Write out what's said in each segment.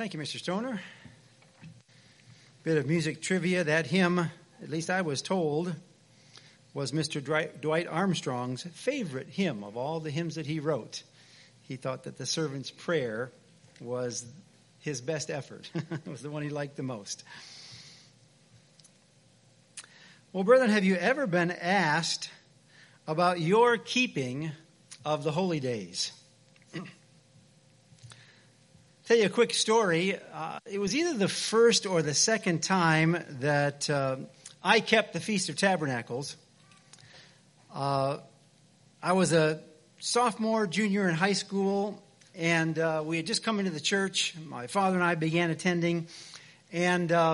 Thank you, Mr. Stoner. Bit of music trivia. That hymn, at least I was told, was Mr. Dwight Armstrong's favorite hymn of all the hymns that he wrote. He thought that the servant's prayer was his best effort. It was the one he liked the most. Well, brethren, have you ever been asked about your keeping of the holy days? Tell you a quick story. It was either the first or the second time that I kept the Feast of Tabernacles. I was a sophomore, junior in high school, and we had just come into the church. My father and I began attending, and I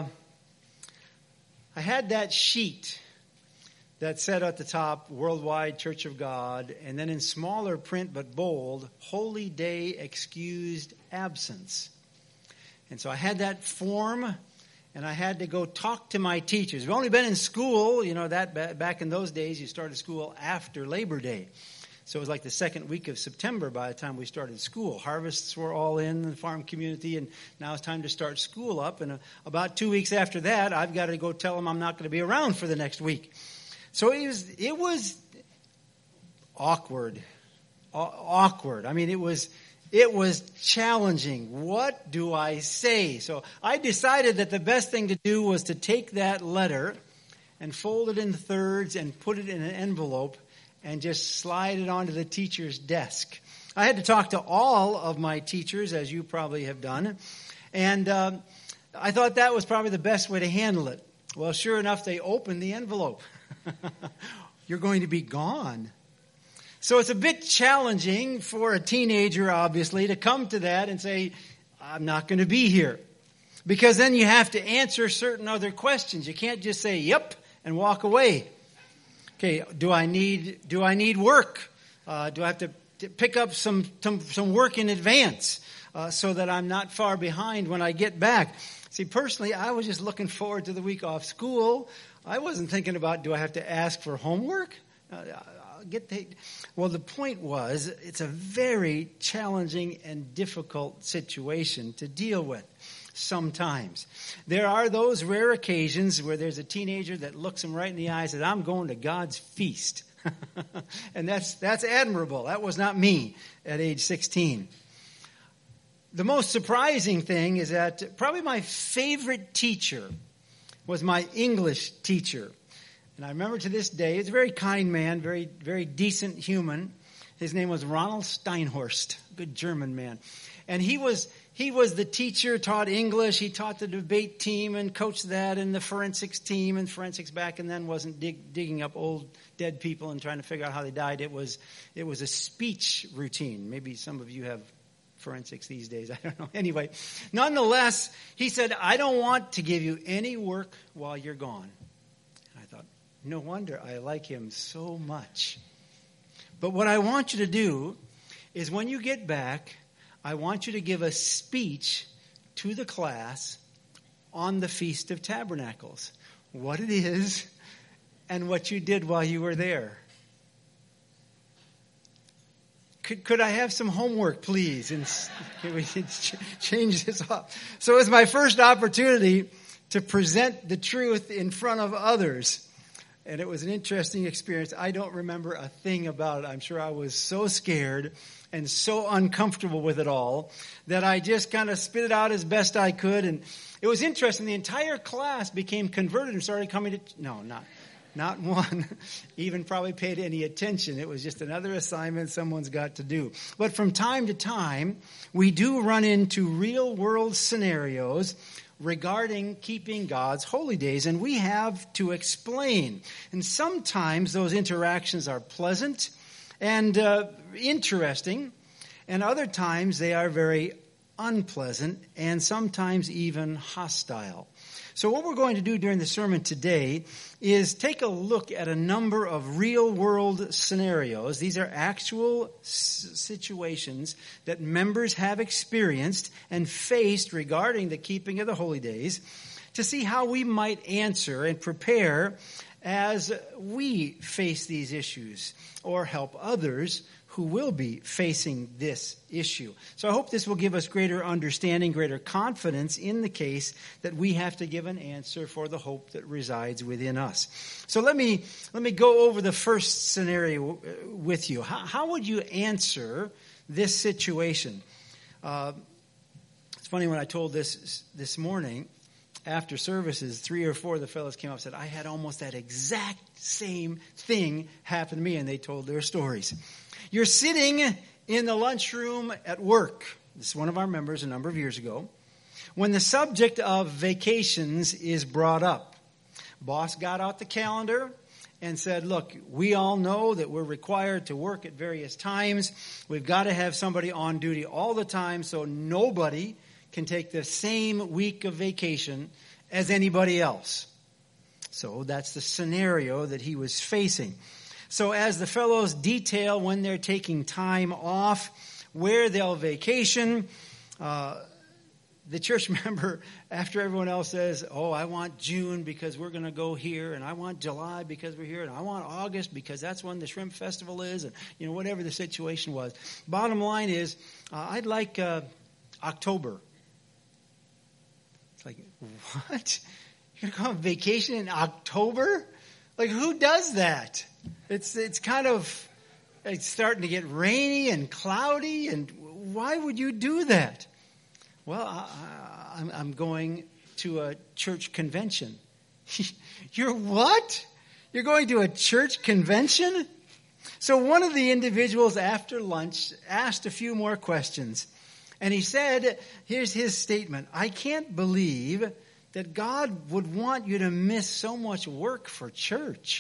had that sheet that said at the top, Worldwide Church of God, and then in smaller print but bold, Holy Day Excused Absence. And so I had that form, and I had to go talk to my teachers. We've only been in school, that back in those days, you started school after Labor Day. So it was like the second week of September by the time we started school. Harvests were all in the farm community, and now it's time to start school up. And about 2 weeks after that, I've got to go tell them I'm not going to be around for the next week. So it was awkward. I mean, it was challenging. What do I say? So I decided that the best thing to do was to take that letter and fold it in thirds and put it in an envelope and just slide it onto the teacher's desk. I had to talk to all of my teachers, as you probably have done, and I thought that was probably the best way to handle it. Well, sure enough, they opened the envelope. You're going to be gone. So it's a bit challenging for a teenager, obviously, to come to that and say, I'm not going to be here. Because then you have to answer certain other questions. You can't just say, yep, and walk away. Okay, do I need work? Do I have to pick up some work in advance so that I'm not far behind when I get back? See, personally, I was just looking forward to the week off school. I wasn't thinking about, do I have to ask for homework? Well, the point was, it's a very challenging and difficult situation to deal with sometimes. There are those rare occasions where there's a teenager that looks him right in the eye and says, I'm going to God's feast. And that's admirable. That was not me at age 16. The most surprising thing is that probably my favorite teacher was my English teacher. And I remember to this day, he's a very kind man, very, very decent human. His name was Ronald Steinhorst, good German man. And he was the teacher, taught English. He taught the debate team and coached that and the forensics team. And forensics back and then wasn't digging up old dead people and trying to figure out how they died. It was a speech routine. Maybe some of you have forensics these days. I don't know. Anyway, nonetheless, he said, I don't want to give you any work while you're gone. And I thought, no wonder I like him so much. But what I want you to do is when you get back, I want you to give a speech to the class on the Feast of Tabernacles. What it is and what you did while you were there. Could I have some homework, please? And can we change this up? So it was my first opportunity to present the truth in front of others. And it was an interesting experience. I don't remember a thing about it. I'm sure I was so scared and so uncomfortable with it all that I just kind of spit it out as best I could. And it was interesting. The entire class became converted and started coming to... No, not one even probably paid any attention. It was just another assignment someone's got to do. But from time to time, we do run into real-world scenarios regarding keeping God's holy days, and we have to explain. And sometimes those interactions are pleasant and interesting, and other times they are very unpleasant and sometimes even hostile. So what we're going to do during the sermon today is take a look at a number of real-world scenarios. These are actual situations that members have experienced and faced regarding the keeping of the holy days to see how we might answer and prepare as we face these issues or help others who will be facing this issue. So I hope this will give us greater understanding, greater confidence in the case that we have to give an answer for the hope that resides within us. So let me go over the first scenario with you. How would you answer this situation? It's funny, when I told this morning, after services, 3 or 4 of the fellows came up and said, I had almost that exact same thing happen to me, and they told their stories. You're sitting in the lunchroom at work. This is one of our members a number of years ago. When the subject of vacations is brought up, boss got out the calendar and said, look, we all know that we're required to work at various times. We've got to have somebody on duty all the time, so nobody can take the same week of vacation as anybody else. So that's the scenario that he was facing. So as the fellows detail when they're taking time off, where they'll vacation, the church member, after everyone else says, oh, I want June because we're going to go here, and I want July because we're here, and I want August because that's when the shrimp festival is, and whatever the situation was. Bottom line is, I'd like October. It's like, what? You're going to go on vacation in October? Like, who does that? It's kind of, it's starting to get rainy and cloudy, and why would you do that? Well, I'm going to a church convention. You're what? You're going to a church convention? So one of the individuals after lunch asked a few more questions. And he said, here's his statement, I can't believe that God would want you to miss so much work for church.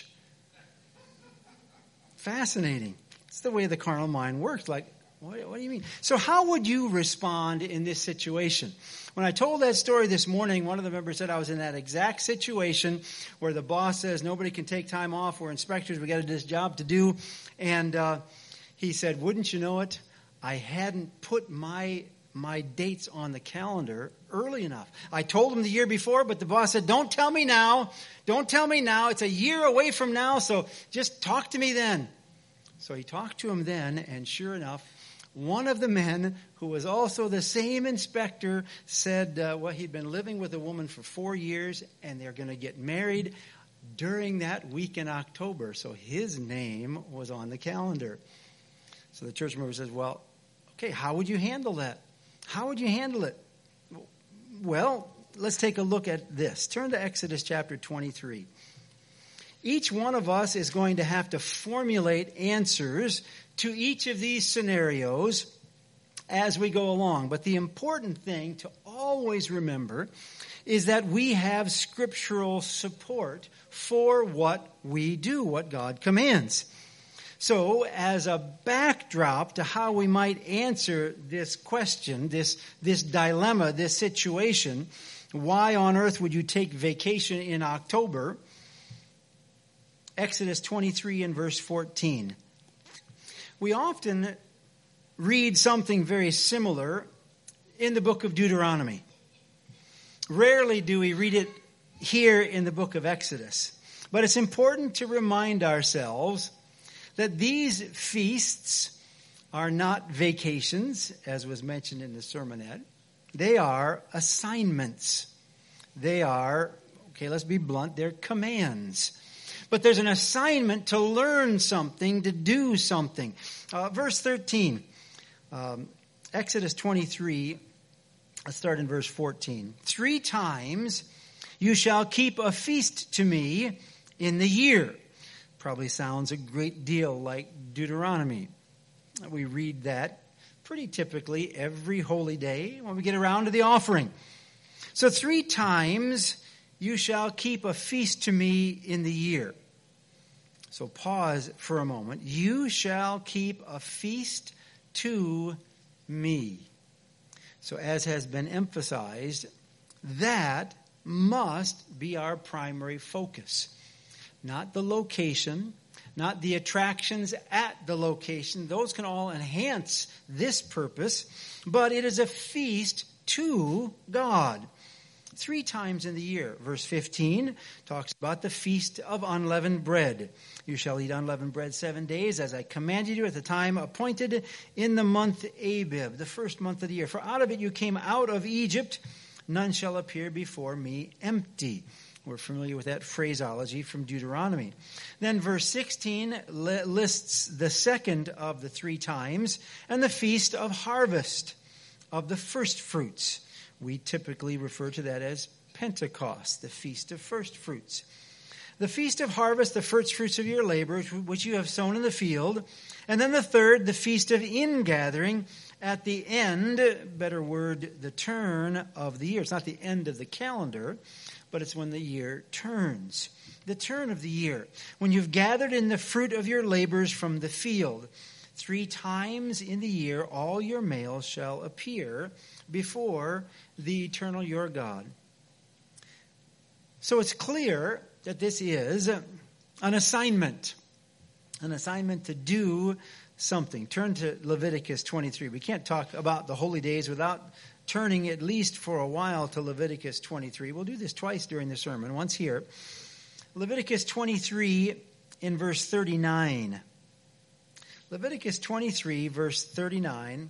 Fascinating. It's the way the carnal mind works. Like, what do you mean? So how would you respond in this situation? When I told that story this morning, one of the members said I was in that exact situation where the boss says nobody can take time off. We're inspectors. We got this job to do. And he said, wouldn't you know it? I hadn't put my dates on the calendar early enough. I told him the year before, but the boss said, don't tell me now. Don't tell me now. It's a year away from now, so just talk to me then. So he talked to him then, and sure enough, one of the men, who was also the same inspector, said he'd been living with a woman for 4 years, and they're going to get married during that week in October. So his name was on the calendar. So the church member says, well, okay, how would you handle that? How would you handle it? Well, let's take a look at this. Turn to Exodus chapter 23. Each one of us is going to have to formulate answers to each of these scenarios as we go along. But the important thing to always remember is that we have scriptural support for what we do, what God commands. So, as a backdrop to how we might answer this question, this dilemma, this situation, why on earth would you take vacation in October? Exodus 23 and verse 14. We often read something very similar in the book of Deuteronomy. Rarely do we read it here in the book of Exodus. But it's important to remind ourselves that these feasts are not vacations, as was mentioned in the sermonette. They are assignments. They are, okay, let's be blunt, they're commands. But there's an assignment to learn something, to do something. Verse 13, Exodus 23, let's start in verse 14. 3 times you shall keep a feast to me in the year. Probably sounds a great deal like Deuteronomy. We read that pretty typically every holy day when we get around to the offering. So 3 times you shall keep a feast to me in the year. So pause for a moment. You shall keep a feast to me. So as has been emphasized, that must be our primary focus. Not the location, not the attractions at the location. Those can all enhance this purpose, but it is a feast to God. 3 times in the year. Verse 15 talks about the Feast of Unleavened Bread. You shall eat unleavened bread 7 days, as I commanded you at the time appointed in the month Abib, the first month of the year. For out of it you came out of Egypt. None shall appear before me empty. We're familiar with that phraseology from Deuteronomy. Then verse 16 lists the second of the 3 times, and the Feast of Harvest, of the first fruits. We typically refer to that as Pentecost, the Feast of First Fruits. The Feast of Harvest, the first fruits of your labor, which you have sown in the field. And then the third, the Feast of Ingathering, at the end, better word, the turn of the year. It's not the end of the calendar, but it's when the year turns. The turn of the year. When you've gathered in the fruit of your labors from the field. 3 times in the year all your males shall appear before the eternal your God. So it's clear that this is an assignment to do something. Turn to Leviticus 23. We can't talk about the holy days without turning at least for a while to Leviticus 23. We'll do this twice during the sermon, once here. Leviticus 23 in verse 39. Leviticus 23, verse 39.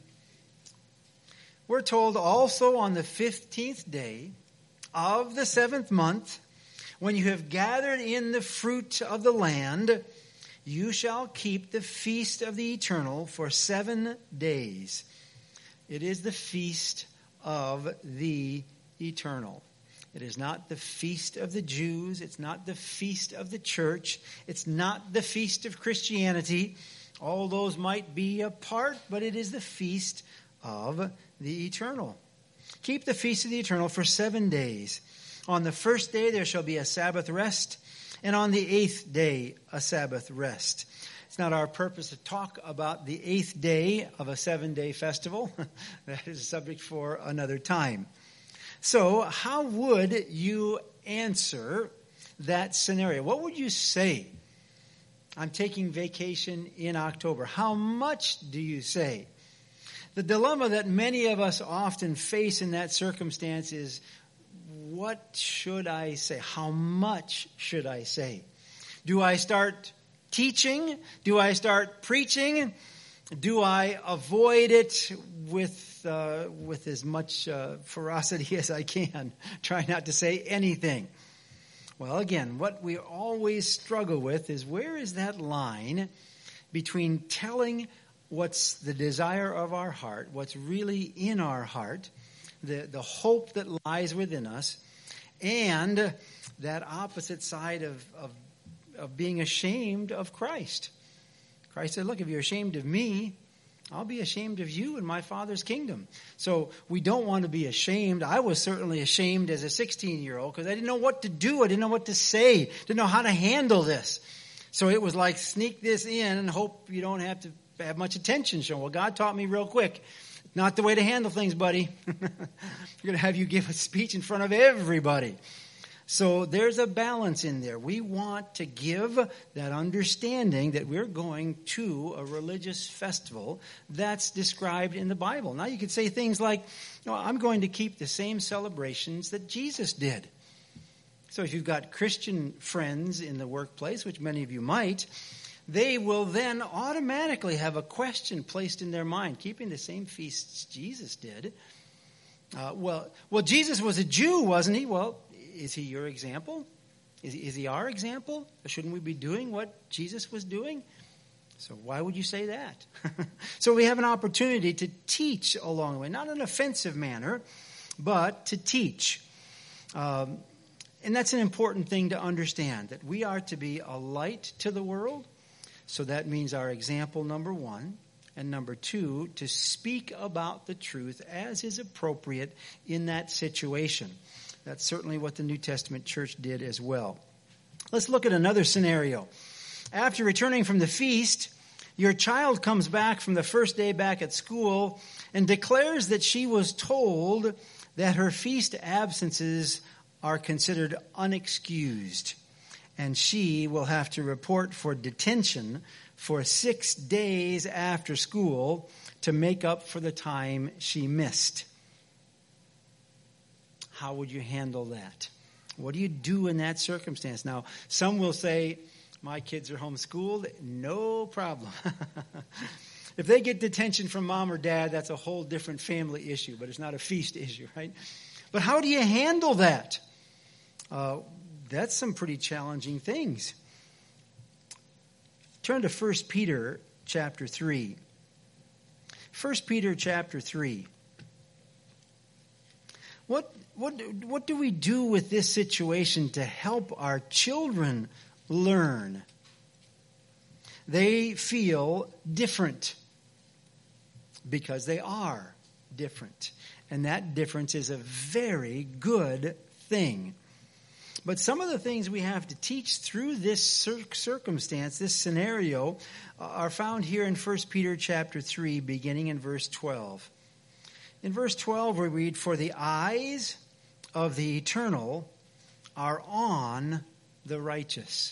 We're told, also on the 15th day of the 7th month, when you have gathered in the fruit of the land, you shall keep the feast of the eternal for 7 days. It is the feast of the eternal. It is not the feast of the Jews. It's not the feast of the church. It's not the feast of Christianity. All those might be a part, but it is the feast of the eternal. Keep the feast of the eternal for 7 days. On the first day there shall be a Sabbath rest, and on the 8th day a Sabbath rest. It's not our purpose to talk about the 8th day of a 7-day festival. That is a subject for another time. So how would you answer that scenario? What would you say? I'm taking vacation in October. How much do you say? The dilemma that many of us often face in that circumstance is, what should I say? How much should I say? Do I start teaching? Do I start preaching? Do I avoid it with as much ferocity as I can? Try not to say anything. Well, again, what we always struggle with is, where is that line between telling what's the desire of our heart, what's really in our heart, the hope that lies within us, and that opposite side of being ashamed of Christ. Christ said, look, if you're ashamed of me, I'll be ashamed of you in my Father's kingdom. So we don't want to be ashamed. I was certainly ashamed as a 16-year-old because I didn't know what to do. I didn't know what to say. Didn't know how to handle this. So it was like, sneak this in and hope you don't have to have much attention shown. Well, God taught me real quick. Not the way to handle things, buddy. You're going to have you give a speech in front of everybody. So there's a balance in there. We want to give that understanding that we're going to a religious festival that's described in the Bible. Now you could say things like, I'm going to keep the same celebrations that Jesus did. So if you've got Christian friends in the workplace, which many of you might, they will then automatically have a question placed in their mind, keeping the same feasts Jesus did. Well, Jesus was a Jew, wasn't he? Well, is he your example? Is he our example? Or shouldn't we be doing what Jesus was doing? So why would you say that? So we have an opportunity to teach along the way, not in an offensive manner, but to teach. And that's an important thing to understand, that we are to be a light to the world. So that means our example, number one. And number two, to speak about the truth as is appropriate in that situation. That's certainly what the New Testament church did as well. Let's look at another scenario. After returning from the feast, your child comes back from the first day back at school and declares that she was told that her feast absences are considered unexcused, and she will have to report for detention for 6 days after school to make up for the time she missed. how would you handle that? What do you do in that circumstance? Now, some will say, my kids are homeschooled, no problem. If they get detention from mom or dad, that's a whole different family issue, but it's not a feast issue, right? But how do you handle that? That's some pretty challenging things. Turn to 1 Peter chapter 3. 1 Peter chapter 3. What do we do with this situation to help our children learn? They feel different because they are different. And that difference is a very good thing. But some of the things we have to teach through this circumstance, this scenario, are found here in 1 Peter chapter 3, beginning in verse 12. In verse 12 we read, "For the eyes of the eternal are on the righteous."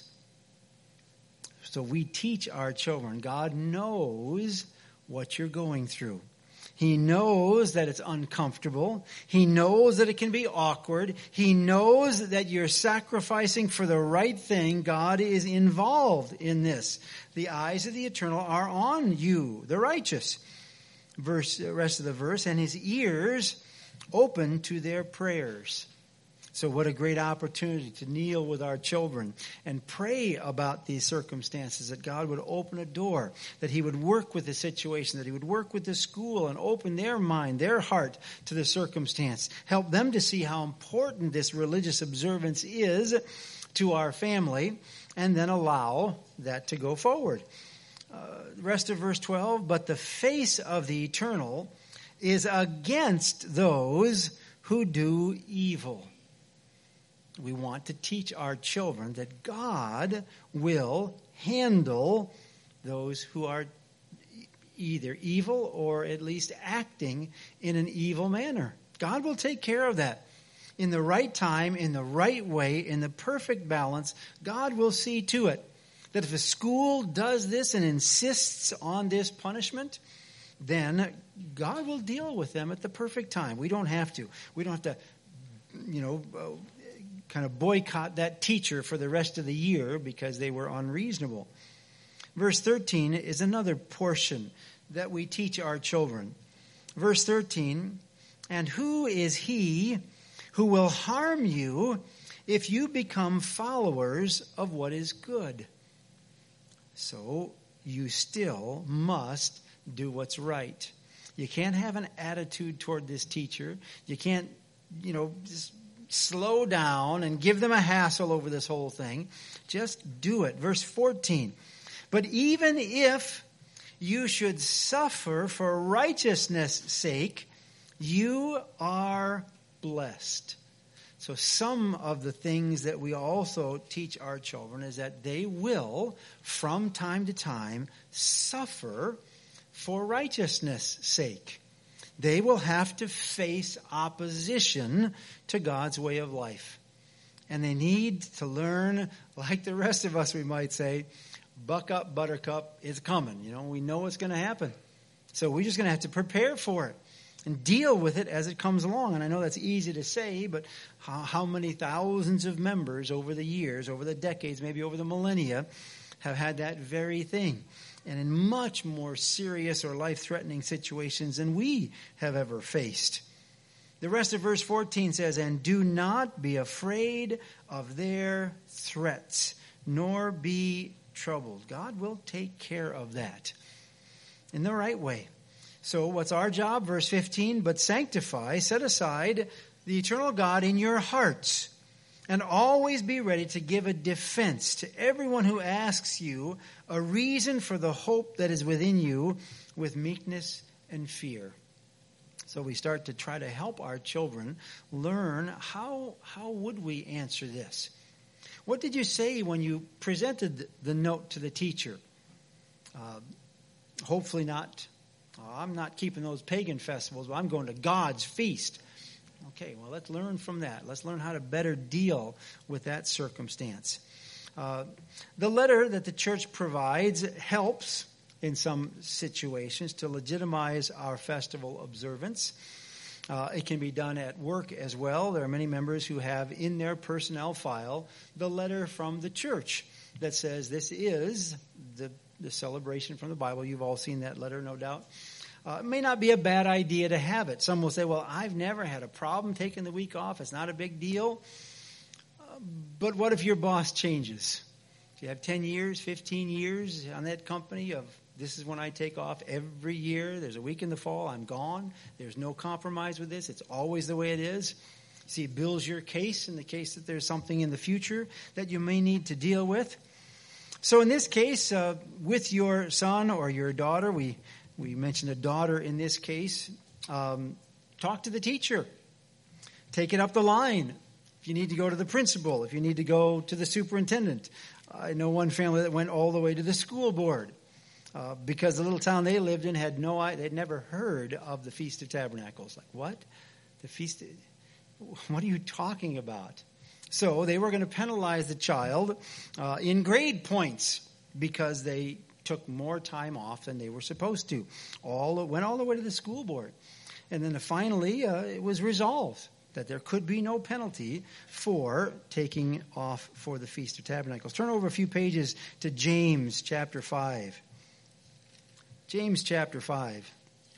So we teach our children. God knows what you're going through. He knows that it's uncomfortable. He knows that it can be awkward. He knows that you're sacrificing for the right thing. God is involved in this. The eyes of the eternal are on you, the righteous. Rest of the verse, and his ears open to their prayers. So what a great opportunity to kneel with our children and pray about these circumstances, that God would open a door, that he would work with the situation, that he would work with the school and open their mind, their heart to the circumstance. Help them to see how important this religious observance is to our family, and then allow that to go forward. Rest of verse 12, "But the face of the eternal is against those who do evil." We want to teach our children that God will handle those who are either evil or at least acting in an evil manner. God will take care of that. In the right time, in the right way, in the perfect balance, God will see to it that if a school does this and insists on this punishment, then God will deal with them at the perfect time. We don't have to. We don't have to, kind of boycott that teacher for the rest of the year because they were unreasonable. Verse 13 is another portion that we teach our children. Verse 13, "And who is he who will harm you if you become followers of what is good?" So you still must do what's right. You can't have an attitude toward this teacher. You can't, just slow down and give them a hassle over this whole thing. Just do it. Verse 14. "But even if you should suffer for righteousness' sake, you are blessed." So some of the things that we also teach our children is that they will, from time to time, suffer for righteousness' sake. They will have to face opposition to God's way of life. And they need to learn, like the rest of us, we might say, buck up, buttercup, it's coming. We know it's going to happen. So we're just going to have to prepare for it and deal with it as it comes along. And I know that's easy to say, but how many thousands of members over the years, over the decades, maybe over the millennia, have had that very thing, and in much more serious or life-threatening situations than we have ever faced. The rest of verse 14 says, "And do not be afraid of their threats, nor be troubled." God will take care of that in the right way. So what's our job? Verse 15, "But sanctify," set aside the eternal God in your hearts, and always be ready to give a defense to everyone who asks you a reason for the hope that is within you with meekness and fear. So we start to try to help our children learn how would we answer this. What did you say when you presented the note to the teacher? Hopefully not, I'm not keeping those pagan festivals, but I'm going to God's feast. Okay, well, let's learn from that. Let's learn how to better deal with that circumstance. The letter that the church provides helps in some situations to legitimize our festival observance. It can be done at work as well. There are many members who have in their personnel file the letter from the church that says this is the celebration from the Bible. You've all seen that letter, no doubt. It may not be a bad idea to have it. Some will say, well, I've never had a problem taking the week off. It's not a big deal. But what if your boss changes? If you have 10 years, 15 years on that company of this is when I take off every year. There's a week in the fall. I'm gone. There's no compromise with this. It's always the way it is. See, it builds your case in the case that there's something in the future that you may need to deal with. So in this case, with your son or your daughter, we mentioned a daughter in this case, talk to the teacher. Take it up the line. If you need to go to the principal, if you need to go to the superintendent. I know one family that went all the way to the school board because the little town they lived in had they'd never heard of the Feast of Tabernacles. Like, what? The Feast? What are you talking about? So they were going to penalize the child in grade points because they took more time off than they were supposed to. Went all the way to the school board. And then finally it was resolved that there could be no penalty for taking off for the Feast of Tabernacles. Turn over a few pages to James chapter 5. James chapter 5.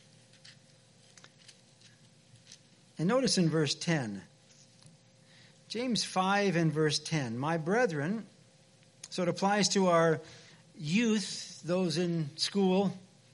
And notice in verse 10. James 5 and verse 10. My brethren, so it applies to our youth, those in school.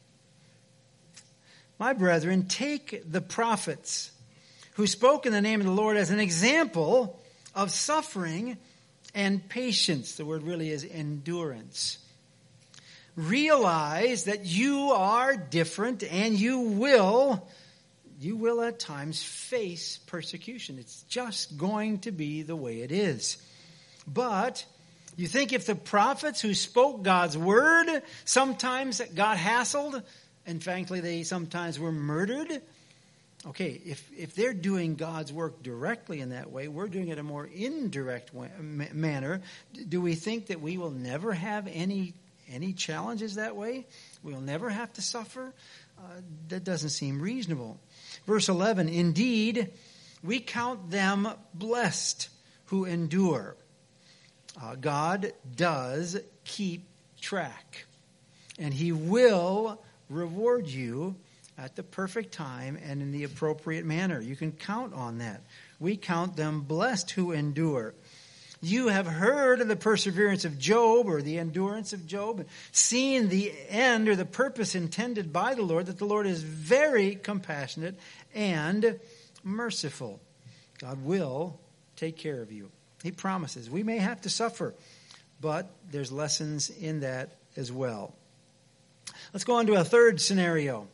My brethren, take the prophets who spoke in the name of the Lord as an example of suffering and patience. The word really is endurance. Realize that you are different and you will at times face persecution. It's just going to be the way it is. But you think if the prophets who spoke God's word sometimes got hassled, and frankly they sometimes were murdered, okay, if they're doing God's work directly in that way, we're doing it in a more indirect manner. Do we think that we will never have any challenges that way? We'll never have to suffer? That doesn't seem reasonable. Verse 11, indeed, we count them blessed who endure. God does keep track, and He will reward you at the perfect time and in the appropriate manner. You can count on that. We count them blessed who endure. You have heard of the perseverance of Job, or the endurance of Job, seen the end or the purpose intended by the Lord, that the Lord is very compassionate and merciful. God will take care of you. He promises. We may have to suffer, but there's lessons in that as well. Let's go on to a third scenario.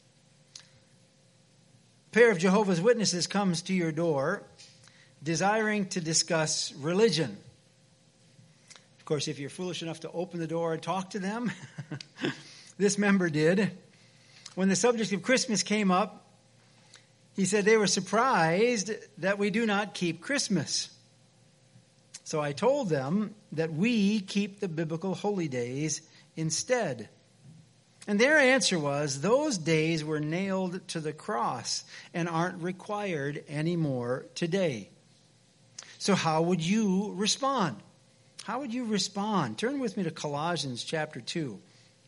A pair of Jehovah's Witnesses comes to your door desiring to discuss religion. Of course, if you're foolish enough to open the door and talk to them, this member did. When the subject of Christmas came up, he said they were surprised that we do not keep Christmas. So I told them that we keep the biblical holy days instead. And their answer was, those days were nailed to the cross and aren't required anymore today. So how would you respond? How would you respond? Turn with me to Colossians chapter 2.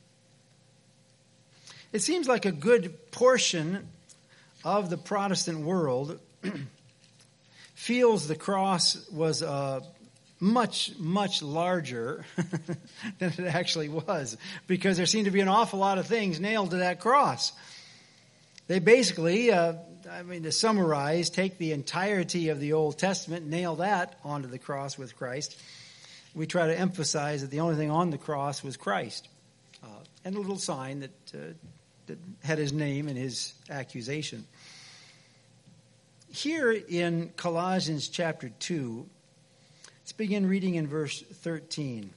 It seems like a good portion of the Protestant world feels the cross was much, much larger than it actually was, because there seemed to be an awful lot of things nailed to that cross. They basically, to summarize, take the entirety of the Old Testament, nail that onto the cross with Christ. We try to emphasize that the only thing on the cross was Christ, and a little sign that had his name and his accusation. Here in Colossians chapter 2, let's begin reading in verse 13.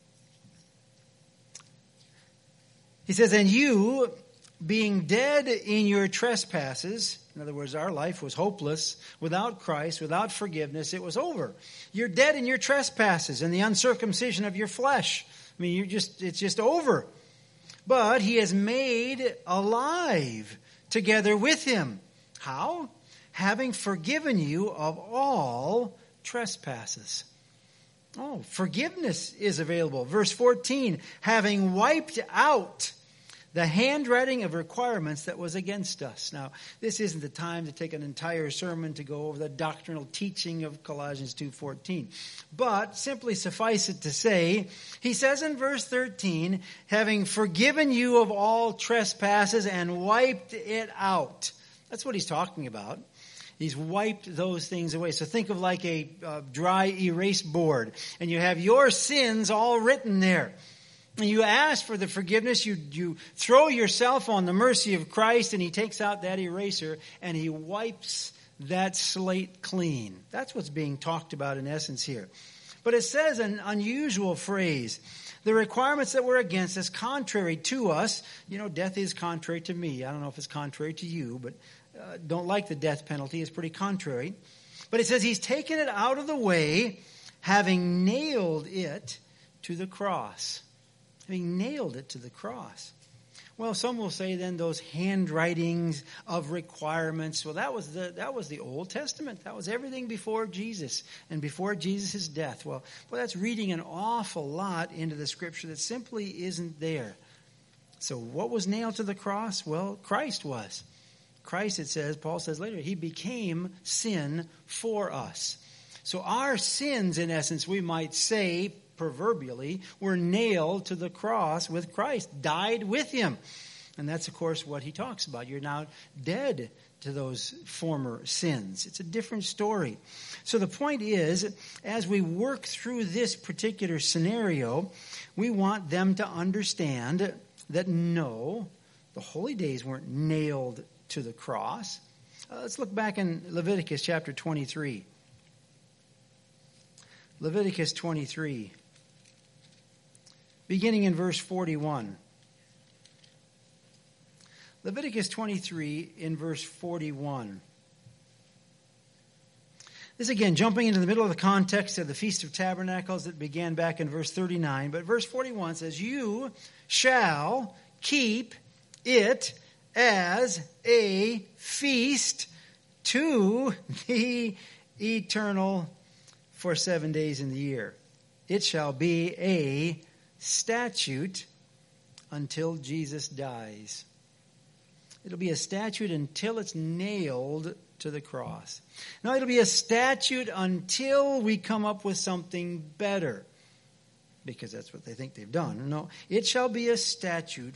He says, and you, being dead in your trespasses, in other words, our life was hopeless, without Christ, without forgiveness, it was over. You're dead in your trespasses and the uncircumcision of your flesh. I mean, it's just over. But He has made alive together with Him. How? having forgiven you of all trespasses. Oh, forgiveness is available. Verse 14, having wiped out the handwriting of requirements that was against us. Now, this isn't the time to take an entire sermon to go over the doctrinal teaching of Colossians 2:14. But simply suffice it to say, he says in verse 13, having forgiven you of all trespasses and wiped it out. That's what he's talking about. He's wiped those things away. So think of like a dry erase board, and you have your sins all written there. And you ask for the forgiveness, you throw yourself on the mercy of Christ, and he takes out that eraser and he wipes that slate clean. That's what's being talked about in essence here. But it says an unusual phrase. The requirements that were against us, contrary to us. You know, death is contrary to me. I don't know if it's contrary to you, but don't like the death penalty. It's pretty contrary. But it says he's taken it out of the way, having nailed it to the cross. Having nailed it to the cross. Well, some will say then those handwritings of requirements, well, that was the Old Testament. That was everything before Jesus and before Jesus' death. Well, that's reading an awful lot into the Scripture that simply isn't there. So what was nailed to the cross? Well, Christ was. Christ, it says, Paul says later, he became sin for us. So our sins, in essence, we might say, proverbially, were nailed to the cross with Christ, died with him. And that's, of course, what he talks about. You're now dead to those former sins. It's a different story. So the point is, as we work through this particular scenario, we want them to understand that no, the holy days weren't nailed to the cross. Let's look back in Leviticus chapter 23. Leviticus 23. Beginning in verse 41. Leviticus 23 in verse 41. This again, jumping into the middle of the context of the Feast of Tabernacles that began back in verse 39. But verse 41 says, you shall keep it as a feast to the eternal for 7 days in the year. It shall be a statute until Jesus dies. It'll be a statute until it's nailed to the cross. Now, it'll be a statute until we come up with something better, because that's what they think they've done. No, it shall be a statute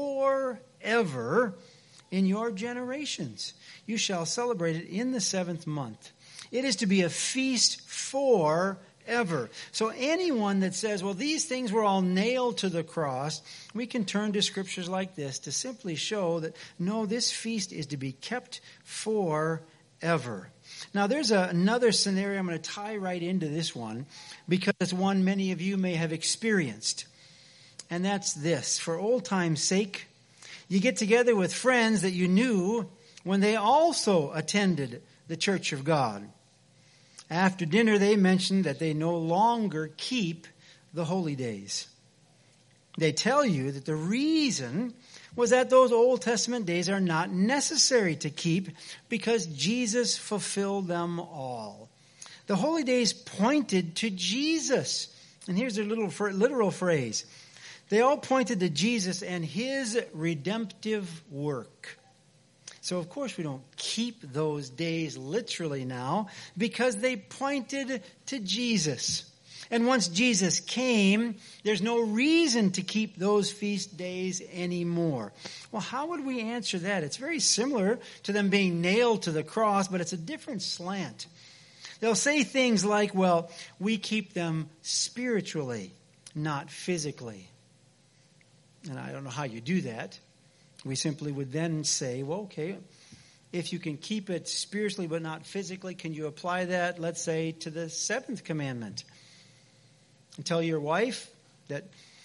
forever in your generations. You shall celebrate it in the 7th month. It is to be a feast forever. So anyone that says, well, these things were all nailed to the cross, we can turn to scriptures like this to simply show that, no, this feast is to be kept forever. Now, there's another scenario I'm going to tie right into this one, because it's one many of you may have experienced. And that's this. For old time's sake, you get together with friends that you knew when they also attended the Church of God. After dinner, they mentioned that they no longer keep the holy days. They tell you that the reason was that those Old Testament days are not necessary to keep because Jesus fulfilled them all. The holy days pointed to Jesus. And here's their little literal phrase. They all pointed to Jesus and his redemptive work. So, of course, we don't keep those days literally now because they pointed to Jesus. And once Jesus came, there's no reason to keep those feast days anymore. Well, how would we answer that? It's very similar to them being nailed to the cross, but it's a different slant. They'll say things like, well, we keep them spiritually, not physically. And I don't know how you do that. We simply would then say, well, okay, if you can keep it spiritually but not physically, can you apply that, let's say, to the 7th commandment? And tell your wife that,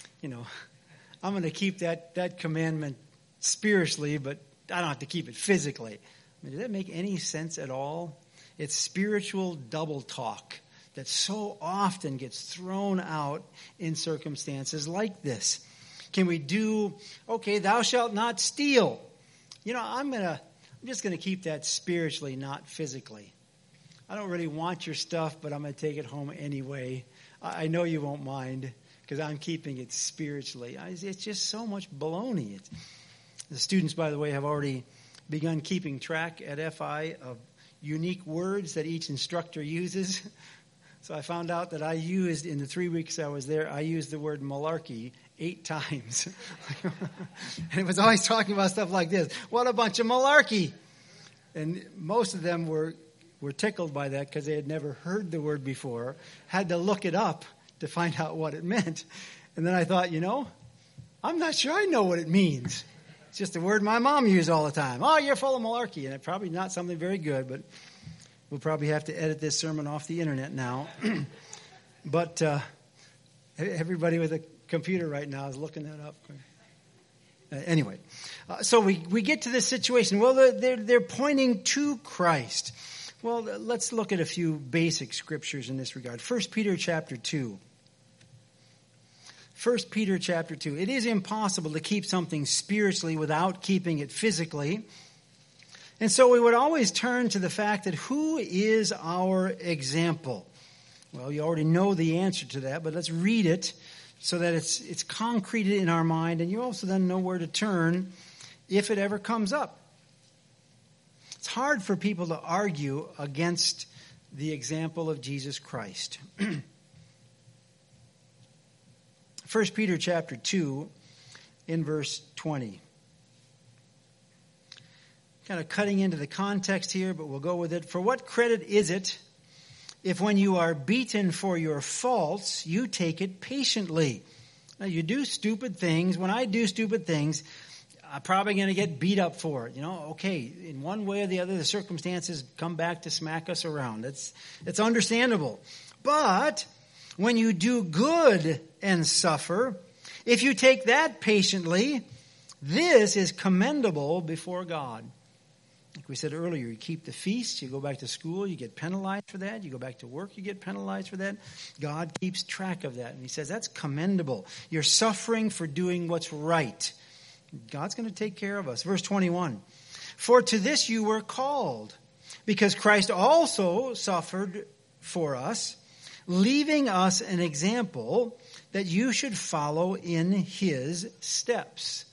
I'm going to keep that commandment spiritually, but I don't have to keep it physically. Does that make any sense at all? It's spiritual double talk that so often gets thrown out in circumstances like this. Can we do, okay, thou shalt not steal. I'm going I'm just going to keep that spiritually, not physically. I don't really want your stuff, but I'm going to take it home anyway. I know you won't mind because I'm keeping it spiritually. It's just so much baloney. The students, by the way, have already begun keeping track at FI of unique words that each instructor uses. So I found out that in the 3 weeks I was there, I used the word malarkey 8 times. And it was always talking about stuff like this. What a bunch of malarkey. And most of them were tickled by that because they had never heard the word before, had to look it up to find out what it meant. And then I thought, I'm not sure I know what it means. It's just a word my mom used all the time. Oh, you're full of malarkey. And it's probably not something very good, but we'll probably have to edit this sermon off the internet now. But everybody with a computer right now is looking that up. Anyway, so we get to this situation. Well, they're pointing to Christ. Well, let's look at a few basic scriptures in this regard. 1 Peter chapter 2. 1 Peter chapter 2. It is impossible to keep something spiritually without keeping it physically. And so we would always turn to the fact that who is our example? Well, you already know the answer to that, but let's read it so that it's concreted in our mind, and you also then know where to turn if it ever comes up. It's hard for people to argue against the example of Jesus Christ. 1 Peter chapter 2 in verse 20. Kind of cutting into the context here, but we'll go with it. For what credit is it if when you are beaten for your faults, you take it patiently? Now, you do stupid things. When I do stupid things, I'm probably going to get beat up for it. Okay, in one way or the other, the circumstances come back to smack us around. It's understandable. But when you do good and suffer, if you take that patiently, this is commendable before God. Like we said earlier, you keep the feast, you go back to school, you get penalized for that. You go back to work, you get penalized for that. God keeps track of that. And he says that's commendable. You're suffering for doing what's right. God's going to take care of us. Verse 21. For to this you were called, because Christ also suffered for us, leaving us an example that you should follow in his steps.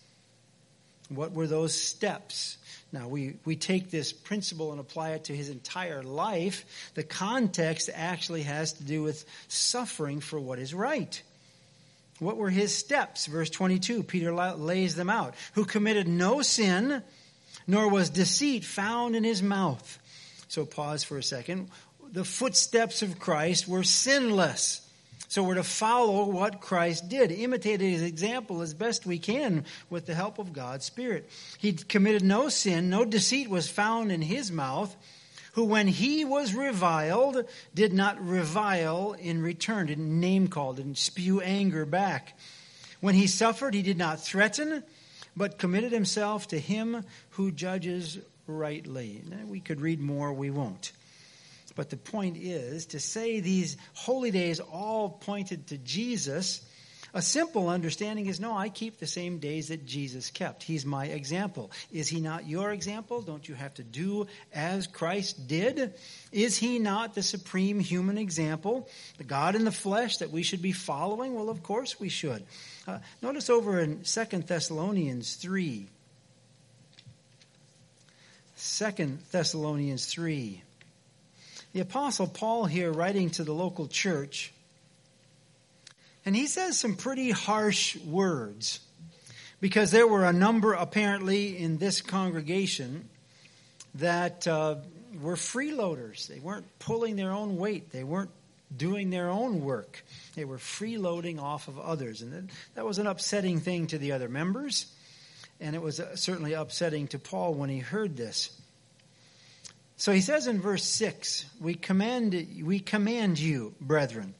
What were those steps? Now, we take this principle and apply it to his entire life. The context actually has to do with suffering for what is right. What were his steps? Verse 22, Peter lays them out. Who committed no sin, nor was deceit found in his mouth. So pause for a second. The footsteps of Christ were sinless. So we're to follow what Christ did, imitate his example as best we can with the help of God's Spirit. He committed no sin, no deceit was found in his mouth, who when he was reviled, did not revile in return, didn't name call, didn't spew anger back. When he suffered, he did not threaten, but committed himself to him who judges rightly. Now, we could read more, we won't. But the point is, to say these holy days all pointed to Jesus, a simple understanding is, no, I keep the same days that Jesus kept. He's my example. Is he not your example? Don't you have to do as Christ did? Is he not the supreme human example, the God in the flesh that we should be following? Well, of course we should. Notice over in 2 Thessalonians 3. 2 Thessalonians 3. The Apostle Paul here writing to the local church, and he says some pretty harsh words because there were a number apparently in this congregation that were freeloaders. They weren't pulling their own weight. They weren't doing their own work. They were freeloading off of others. And that was an upsetting thing to the other members, and it was certainly upsetting to Paul when he heard this. So he says in verse 6, we command you, brethren.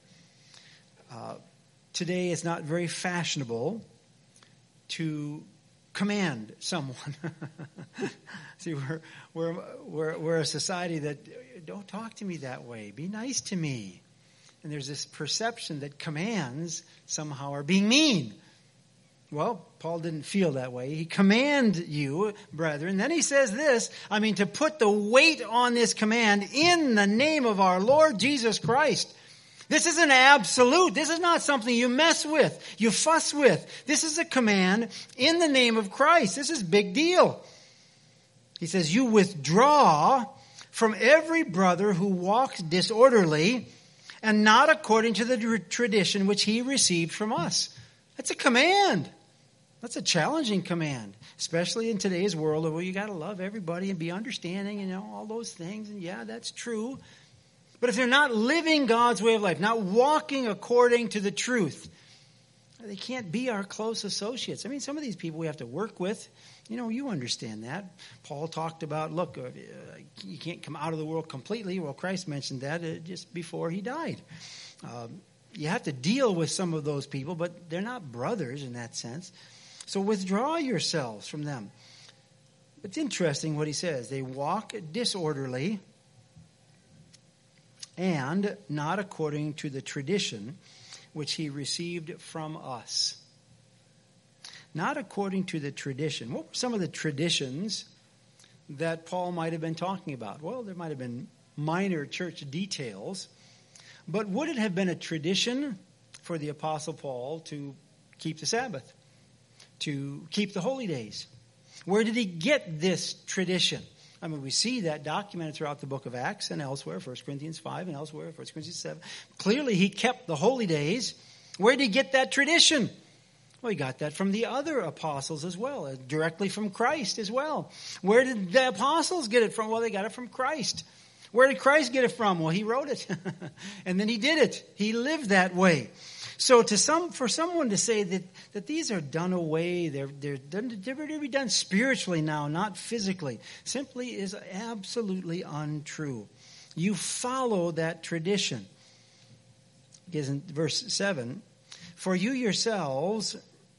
Today it's not very fashionable to command someone. See, we're a society that, don't talk to me that way. Be nice to me. And there's this perception that commands somehow are being mean. Well, Paul didn't feel that way. He command you, brethren. Then he says this, to put the weight on this command in the name of our Lord Jesus Christ. This is an absolute. This is not something you mess with, you fuss with. This is a command in the name of Christ. This is a big deal. He says, you withdraw from every brother who walks disorderly and not according to the tradition which he received from us. That's a command. That's a challenging command, especially in today's world where you got to love everybody and be understanding and all those things. And yeah, that's true. But if they're not living God's way of life, not walking according to the truth, they can't be our close associates. Some of these people we have to work with. You understand that. Paul talked about, look, you can't come out of the world completely. Well, Christ mentioned that just before he died. You have to deal with some of those people, but they're not brothers in that sense. So withdraw yourselves from them. It's interesting what he says. They walk disorderly and not according to the tradition which he received from us. Not according to the tradition. What were some of the traditions that Paul might have been talking about? Well, there might have been minor church details, but would it have been a tradition for the Apostle Paul to keep the Sabbath, to keep the holy days? Where did he get this tradition? We see that documented throughout the book of Acts and elsewhere, 1 Corinthians 5 and elsewhere, 1 Corinthians 7. Clearly, he kept the holy days. Where did he get that tradition? Well, he got that from the other apostles as well, directly from Christ as well. Where did the apostles get it from? Well, they got it from Christ. Where did Christ get it from? Well, he wrote it. And then he did it. He lived that way. So for someone to say that these are done away, they're to be done spiritually now, not physically, simply is absolutely untrue. You follow that tradition. Because in verse 7, for you yourselves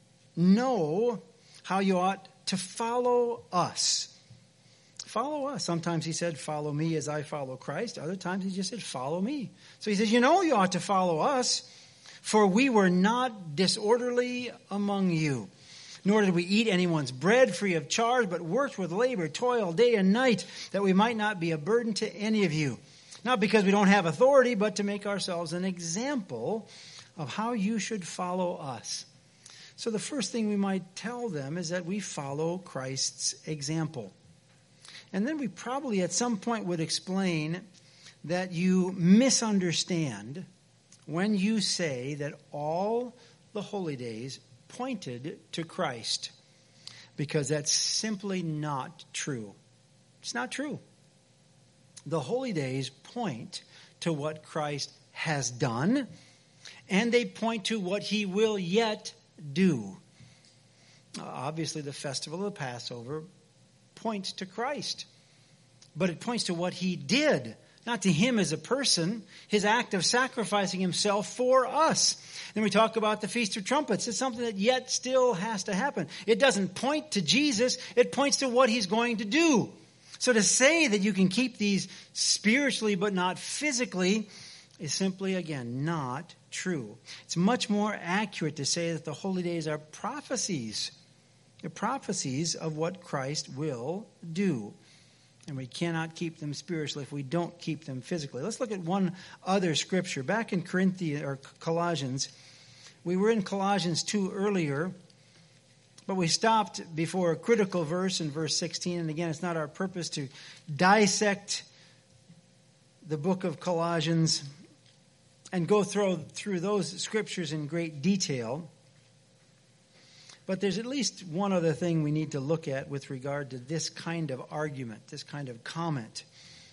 know how you ought to follow us. Follow us. Sometimes he said, follow me as I follow Christ. Other times he just said, follow me. So he says, you ought to follow us. For we were not disorderly among you, nor did we eat anyone's bread free of charge, but worked with labor, toil day and night, that we might not be a burden to any of you. Not because we don't have authority, but to make ourselves an example of how you should follow us. So the first thing we might tell them is that we follow Christ's example. And then we probably at some point would explain that you misunderstand when you say that all the holy days pointed to Christ, because that's simply not true. It's not true. The holy days point to what Christ has done, and they point to what he will yet do. Obviously, the festival of the Passover points to Christ, but it points to what he did. Not to him as a person, his act of sacrificing himself for us. Then we talk about the Feast of Trumpets. It's something that yet still has to happen. It doesn't point to Jesus. It points to what he's going to do. So to say that you can keep these spiritually but not physically is simply, again, not true. It's much more accurate to say that the holy days are prophecies. They're prophecies of what Christ will do. And we cannot keep them spiritually if we don't keep them physically. Let's look at one other scripture. Back in Colossians, we were in Colossians 2 earlier, but we stopped before a critical verse in verse 16. And again, it's not our purpose to dissect the book of Colossians and go through those scriptures in great detail. But there's at least one other thing we need to look at with regard to this kind of argument, this kind of comment.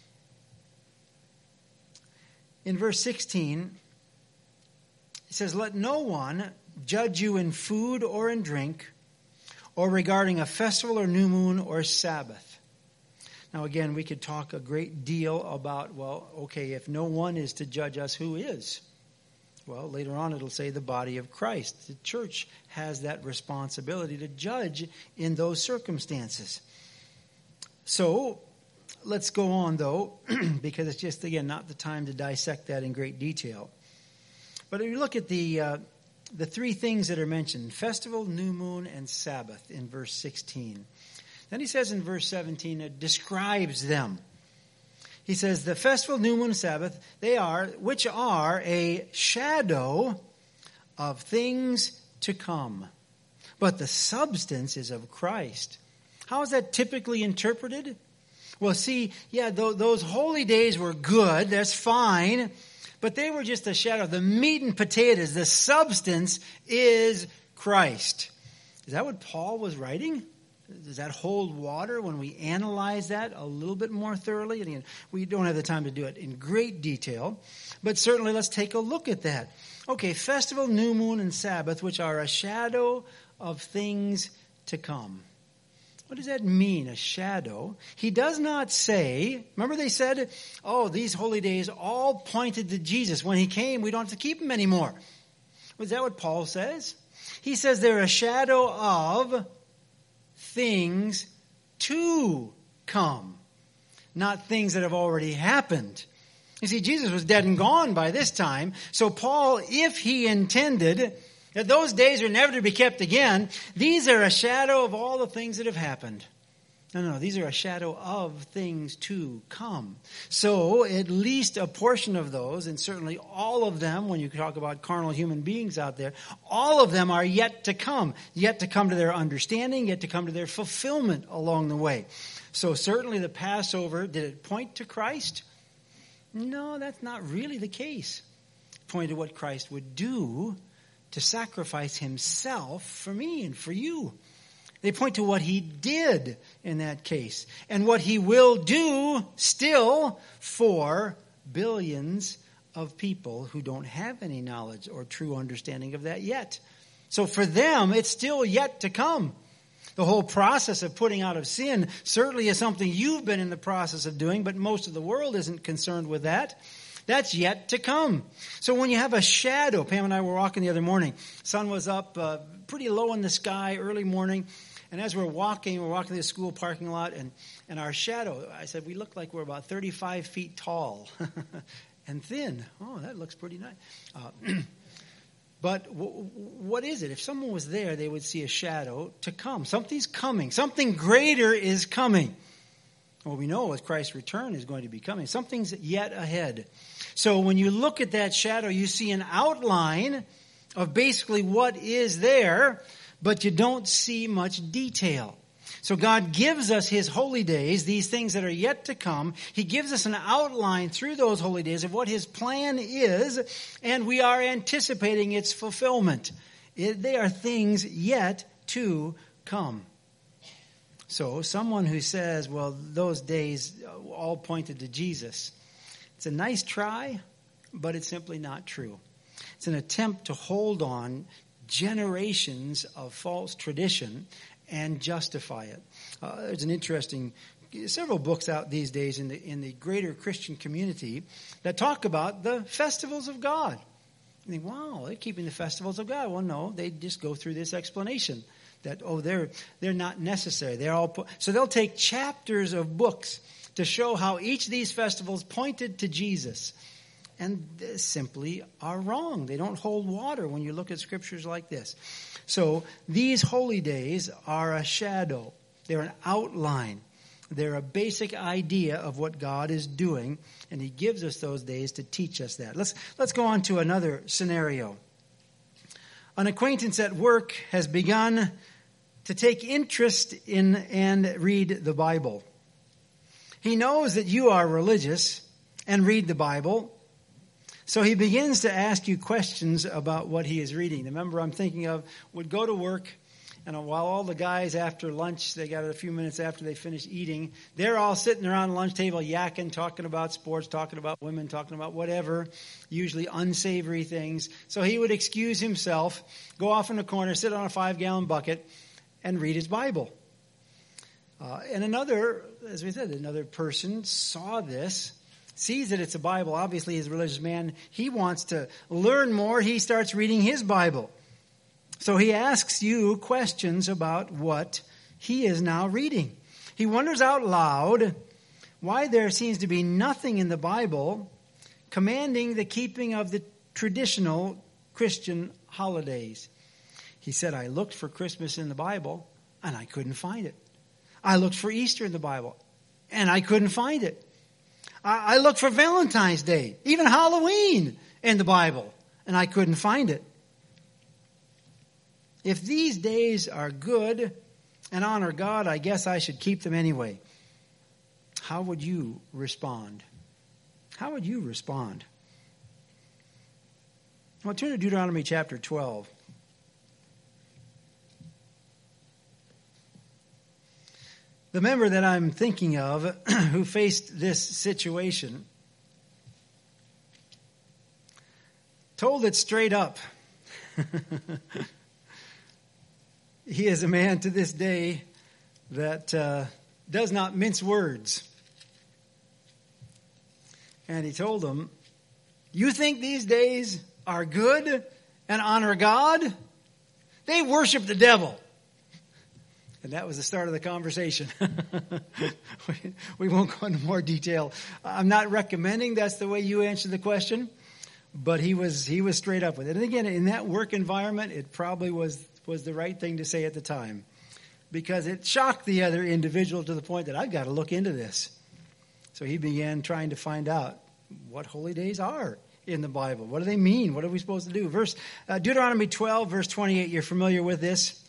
In verse 16, it says, let no one judge you in food or in drink, or regarding a festival or new moon or Sabbath. Now again, we could talk a great deal about, if no one is to judge us, who is? Well, later on it'll say the body of Christ. The church has that responsibility to judge in those circumstances. So, let's go on though, because it's just, again, not the time to dissect that in great detail. But if you look at the the three things that are mentioned, festival, new moon, and Sabbath in verse 16. Then he says in verse 17, it describes them. He says, the festival, new moon, Sabbath, which are a shadow of things to come. But the substance is of Christ. How is that typically interpreted? Well, see, those holy days were good. That's fine. But they were just a shadow. The meat and potatoes, the substance is Christ. Is that what Paul was writing? Does that hold water when we analyze that a little bit more thoroughly? And again, we don't have the time to do it in great detail, but certainly let's take a look at that. Okay, festival, new moon, and Sabbath, which are a shadow of things to come. What does that mean, a shadow? He does not say, remember they said, these holy days all pointed to Jesus. When he came, we don't have to keep them anymore. Was that what Paul says? He says they're a shadow of things to come, not things that have already happened. You see, Jesus was dead and gone by this time. So Paul, if he intended that those days are never to be kept again, these are a shadow of all the things that have happened. No, these are a shadow of things to come. So at least a portion of those, and certainly all of them, when you talk about carnal human beings out there, all of them are yet to come to their understanding, yet to come to their fulfillment along the way. So certainly the Passover, did it point to Christ? No, that's not really the case. It pointed to what Christ would do to sacrifice himself for me and for you. They point to what he did in that case and what he will do still for billions of people who don't have any knowledge or true understanding of that yet. So for them, it's still yet to come. The whole process of putting out of sin certainly is something you've been in the process of doing, but most of the world isn't concerned with that. That's yet to come. So when you have a shadow, Pam and I were walking the other morning. Sun was up pretty low in the sky, early morning. And as we're walking to the school parking lot, and our shadow, I said, we look like we're about 35 feet tall and thin. Oh, that looks pretty nice. But what is it? If someone was there, they would see a shadow to come. Something's coming. Something greater is coming. Well, we know as Christ's return is going to be coming. Something's yet ahead. So when you look at that shadow, you see an outline of basically what is there, but you don't see much detail. So God gives us his holy days, these things that are yet to come. He gives us an outline through those holy days of what his plan is, and we are anticipating its fulfillment. They are things yet to come. So someone who says, well, those days all pointed to Jesus, it's a nice try, but it's simply not true. It's an attempt to hold on generations of false tradition and justify it. There's an interesting, several books out these days in the greater Christian community that talk about the festivals of God. You think, wow, they're keeping the festivals of God. Well, no, they just go through this explanation that, they're not necessary. So they'll take chapters of books to show how each of these festivals pointed to Jesus. And they simply are wrong. They don't hold water when you look at scriptures like this. So these holy days are a shadow. They're an outline. They're a basic idea of what God is doing, and he gives us those days to teach us that. Let's go on to another scenario. An acquaintance at work has begun to take interest in and read the Bible. He knows that you are religious and read the Bible, so he begins to ask you questions about what he is reading. The member I'm thinking of would go to work, and while all the guys after lunch, they got it a few minutes after they finish eating, they're all sitting around the lunch table yakking, talking about sports, talking about women, talking about whatever, usually unsavory things. So he would excuse himself, go off in the corner, sit on a 5-gallon bucket, and read his Bible. And another person saw this, sees that it's a Bible. Obviously, he's a religious man. He wants to learn more. He starts reading his Bible. So he asks you questions about what he is now reading. He wonders out loud why there seems to be nothing in the Bible commanding the keeping of the traditional Christian holidays. He said, I looked for Christmas in the Bible, and I couldn't find it. I looked for Easter in the Bible, and I couldn't find it. I looked for Valentine's Day, even Halloween in the Bible, and I couldn't find it. If these days are good and honor God, I guess I should keep them anyway. How would you respond? How would you respond? Well, turn to Deuteronomy chapter 12. The member that I'm thinking of who faced this situation told it straight up. He is a man to this day that does not mince words. And he told them, you think these days are good and honor God? They worship the devil. And that was the start of the conversation. We won't go into more detail. I'm not recommending that's the way you answer the question, but he was straight up with it. And again, in that work environment, it probably was the right thing to say at the time, because it shocked the other individual to the point that I've got to look into this. So he began trying to find out what holy days are in the Bible. What do they mean? What are we supposed to do? Deuteronomy 12, verse 28, you're familiar with this.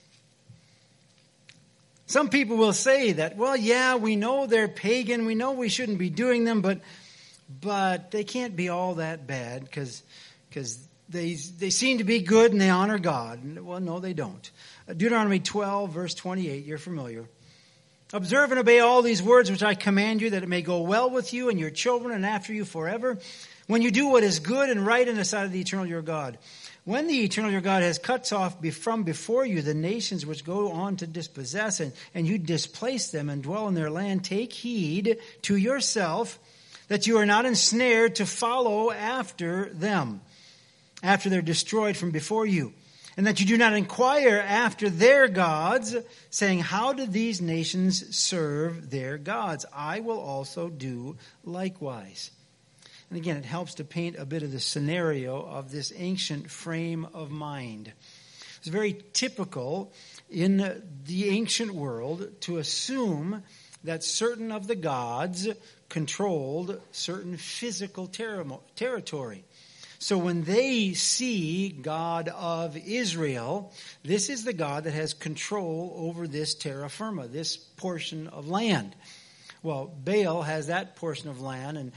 Some people will say that, well, yeah, we know they're pagan. We know we shouldn't be doing them, but they can't be all that bad because they seem to be good and they honor God. Well, no, they don't. Deuteronomy 12, verse 28, you're familiar. Observe and obey all these words which I command you, that it may go well with you and your children and after you forever, when you do what is good and right in the sight of the eternal your God. When the eternal your God has cut off from before you the nations which go on to dispossess, and you displace them and dwell in their land, take heed to yourself that you are not ensnared to follow after them, after they're destroyed from before you, and that you do not inquire after their gods, saying, how do these nations serve their gods? I will also do likewise. And again, it helps to paint a bit of the scenario of this ancient frame of mind. It's very typical in the ancient world to assume that certain of the gods controlled certain physical territory. So when they see God of Israel, this is the God that has control over this terra firma, this portion of land. Well, Baal has that portion of land, and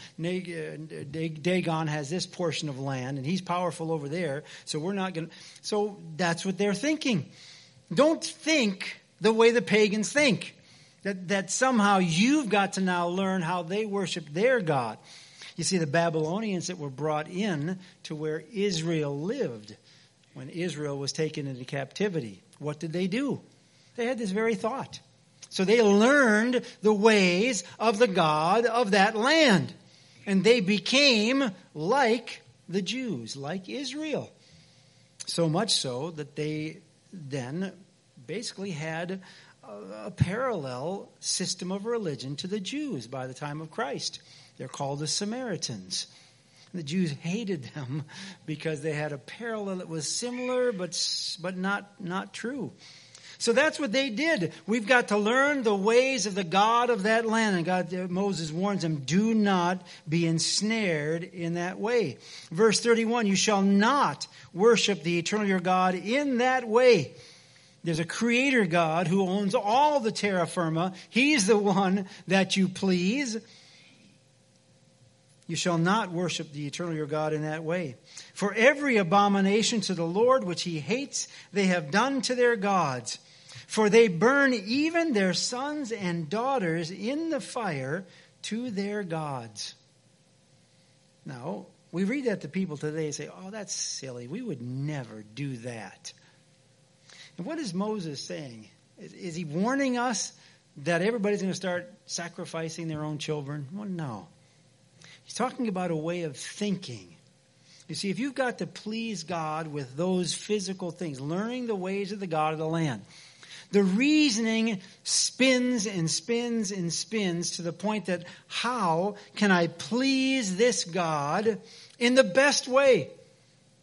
Dagon has this portion of land, and he's powerful over there, so we're not going to... So that's what they're thinking. Don't think the way the pagans think, that somehow you've got to now learn how they worship their God. You see, the Babylonians that were brought in to where Israel lived, when Israel was taken into captivity, what did they do? They had this very thought. So they learned the ways of the God of that land. And they became like the Jews, like Israel. So much so that they then basically had a parallel system of religion to the Jews by the time of Christ. They're called the Samaritans. The Jews hated them because they had a parallel that was similar but not true. So that's what they did. We've got to learn the ways of the God of that land. And Moses warns them, do not be ensnared in that way. Verse 31, you shall not worship the eternal your God in that way. There's a creator God who owns all the terra firma. He's the one that you please. You shall not worship the eternal your God in that way. For every abomination to the Lord which he hates, they have done to their gods. For they burn even their sons and daughters in the fire to their gods. Now, we read that to people today and say, oh, that's silly. We would never do that. And what is Moses saying? Is he warning us that everybody's going to start sacrificing their own children? Well, no. He's talking about a way of thinking. You see, if you've got to please God with those physical things, learning the ways of the God of the land, the reasoning spins and spins and spins to the point that how can I please this God in the best way?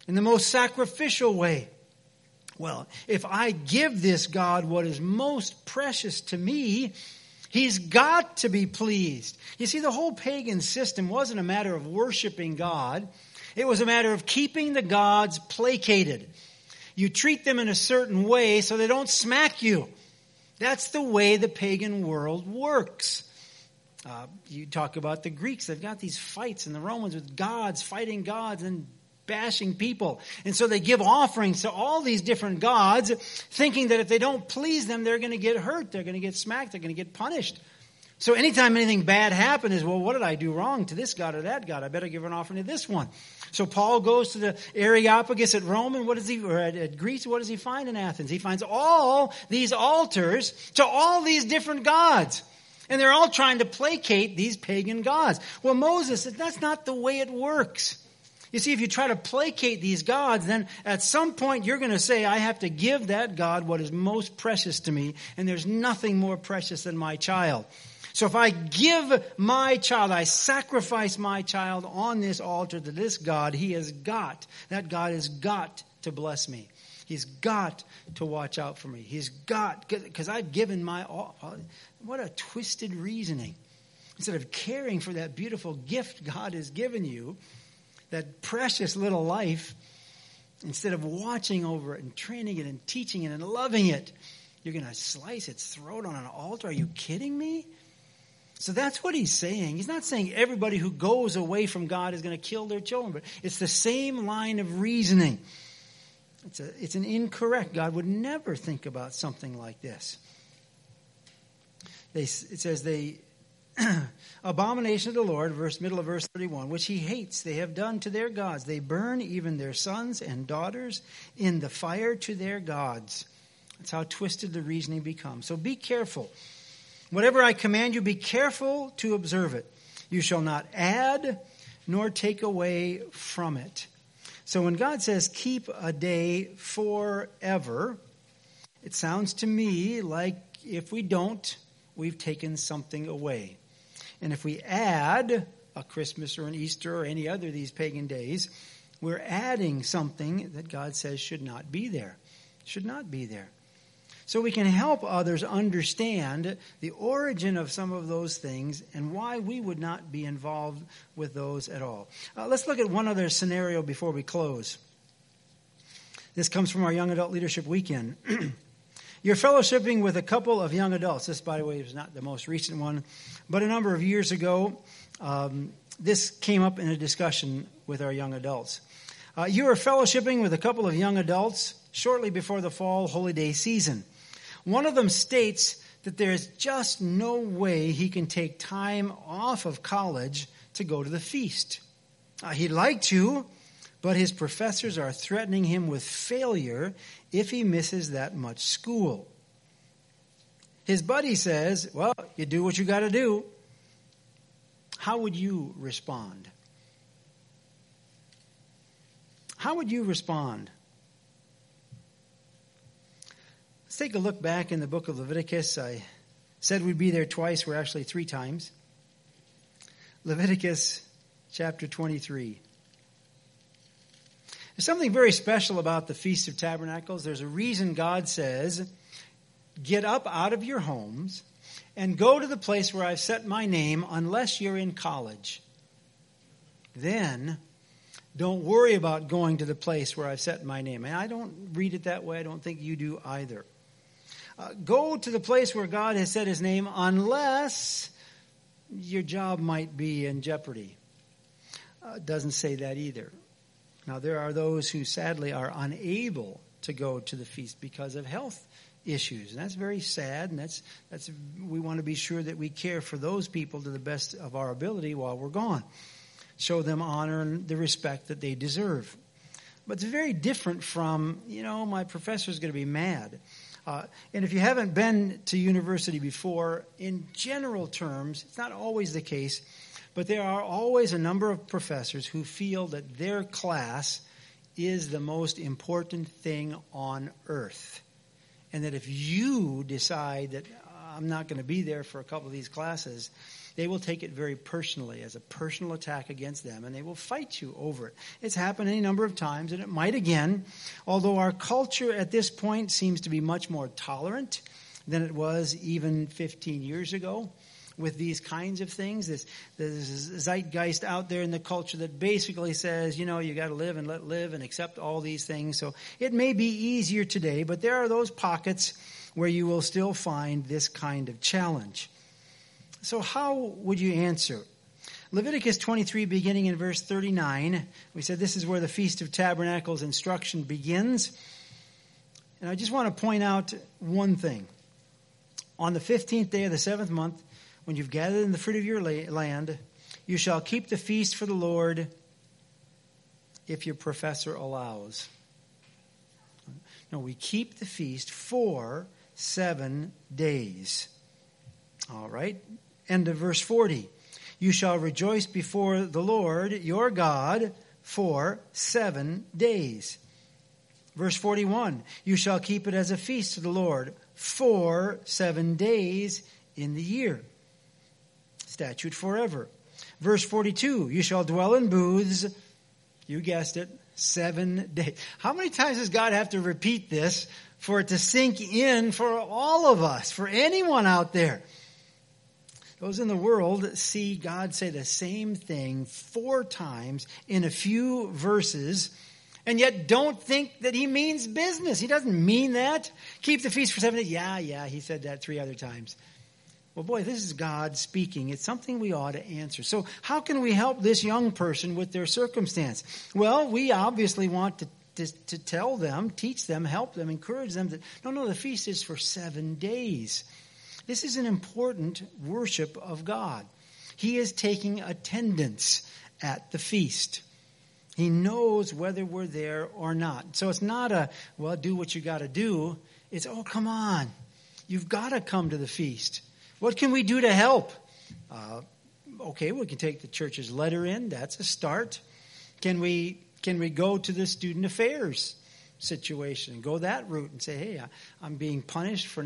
in the most sacrificial way. Well, if I give this God what is most precious to me, He's got to be pleased. You see, the whole pagan system wasn't a matter of worshiping God. It was a matter of keeping the gods placated. You treat them in a certain way so they don't smack you. That's the way the pagan world works. You talk about the Greeks. They've got these fights, and the Romans with gods, fighting gods and bashing people. And so they give offerings to all these different gods, thinking that if they don't please them, they're going to get hurt. They're going to get smacked. They're going to get punished. So anytime anything bad happens is, well, what did I do wrong to this god or that god? I better give an offering to this one. So Paul goes to the Areopagus at Rome, and or at Greece, what does he find in Athens? He finds all these altars to all these different gods. And they're all trying to placate these pagan gods. Well, Moses said, that's not the way it works. You see, if you try to placate these gods, then at some point you're going to say, I have to give that God what is most precious to me, and there's nothing more precious than my child. So if I give my child, I sacrifice my child on this altar to this God, that God has got to bless me. He's got to watch out for me. He's got, because I've given my all. What a twisted reasoning. Instead of caring for that beautiful gift God has given you, that precious little life, instead of watching over it and training it and teaching it and loving it, you're going to slice its throat on an altar. Are you kidding me? So that's what he's saying. He's not saying everybody who goes away from God is going to kill their children, but it's the same line of reasoning. It's an incorrect. God would never think about something like this. It says abomination of the Lord, middle of verse 31, which he hates, they have done to their gods. They burn even their sons and daughters in the fire to their gods. That's how twisted the reasoning becomes. So be careful. Whatever I command you, be careful to observe it. You shall not add nor take away from it. So when God says keep a day forever, it sounds to me like if we don't, we've taken something away. And if we add a Christmas or an Easter or any other of these pagan days, we're adding something that God says should not be there. Should not be there. So we can help others understand the origin of some of those things and why we would not be involved with those at all. Let's look at one other scenario before we close. This comes from our Young Adult Leadership Weekend. You're fellowshipping with a couple of young adults. This, by the way, is not the most recent one, but a number of years ago, this came up in a discussion with our young adults. You are fellowshipping with a couple of young adults shortly before the fall Holy Day season. One of them states that there is just no way he can take time off of college to go to the feast. He'd like to, but his professors are threatening him with failure if he misses that much school. His buddy says, well, you do what you got to do. How would you respond? How would you respond? Let's take a look back in the book of Leviticus. I said we'd be there twice. We're actually 3 times. Leviticus chapter 23. There's something very special about the Feast of Tabernacles. There's a reason God says, get up out of your homes and go to the place where I've set my name unless you're in college. Then don't worry about going to the place where I've set my name. And I don't read it that way. I don't think you do either. Go to the place where God has set his name unless your job might be in jeopardy. It doesn't say that either. Now, there are those who sadly are unable to go to the feast because of health issues. And that's very sad. And that's we want to be sure that we care for those people to the best of our ability while we're gone. Show them honor and the respect that they deserve. But it's very different from, my professor's going to be mad. And if you haven't been to university before, in general terms, it's not always the case, but there are always a number of professors who feel that their class is the most important thing on earth. And that if you decide that I'm not going to be there for a couple of these classes, they will take it very personally as a personal attack against them, and they will fight you over it. It's happened any number of times, and it might again, although our culture at this point seems to be much more tolerant than it was even 15 years ago with these kinds of things. This zeitgeist out there in the culture that basically says, you got to live and let live and accept all these things. So it may be easier today, but there are those pockets where you will still find this kind of challenge. So how would you answer? Leviticus 23, beginning in verse 39, we said this is where the Feast of Tabernacles instruction begins. And I just want to point out one thing. On the 15th day of the 7th month, when you've gathered in the fruit of your land, you shall keep the feast for the Lord if your professor allows. No, we keep the feast for 7 days. All right. End of verse 40. You shall rejoice before the Lord your God for 7 days. Verse 41. You shall keep it as a feast to the Lord for 7 days in the year. Statute forever. Verse 42, you shall dwell in booths, you guessed it, 7 days. How many times does God have to repeat this for it to sink in for all of us, for anyone out there? Those in the world see God say the same thing 4 times in a few verses, and yet don't think that he means business. He doesn't mean that. Keep the feast for 7 days. Yeah, he said that 3 other times. Well, boy, this is God speaking. It's something we ought to answer. So how can we help this young person with their circumstance? Well, we obviously want to tell them, teach them, help them, encourage them that, no, the feast is for 7 days. This is an important worship of God. He is taking attendance at the feast. He knows whether we're there or not. So it's not do what you got to do. It's, come on. You've got to come to the feast. What can we do to help? We can take the church's letter in. That's a start. Can we go to the student affairs situation and go that route and say, hey, I'm being punished for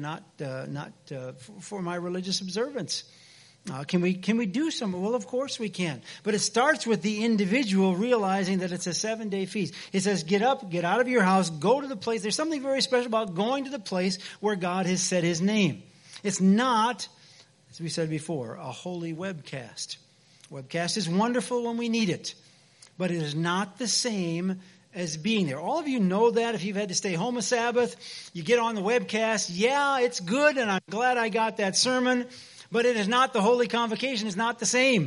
for my religious observance? Can we do something? Well, of course we can. But it starts with the individual realizing that it's a 7-day feast. It says, get up, get out of your house, go to the place. There's something very special about going to the place where God has said his name. It's not, as we said before, a holy webcast. Webcast is wonderful when we need it, but it is not the same as being there. All of you know that if you've had to stay home a Sabbath, you get on the webcast. Yeah, it's good, and I'm glad I got that sermon, but it is not the holy convocation. It's not the same.